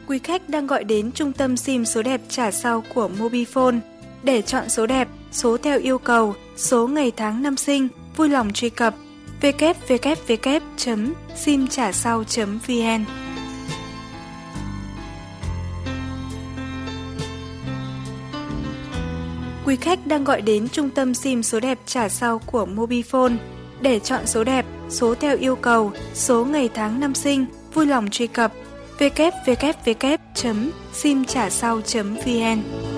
Quý khách đang gọi đến trung tâm SIM số đẹp trả sau của Mobifone. Để chọn số đẹp, số theo yêu cầu, số ngày tháng năm sinh, vui lòng truy cập www.simtrasau.vn. Quý khách đang gọi đến trung tâm SIM số đẹp trả sau của Mobifone. Để chọn số đẹp, số theo yêu cầu, số ngày tháng năm sinh, vui lòng truy cập www.simtrasau.vn.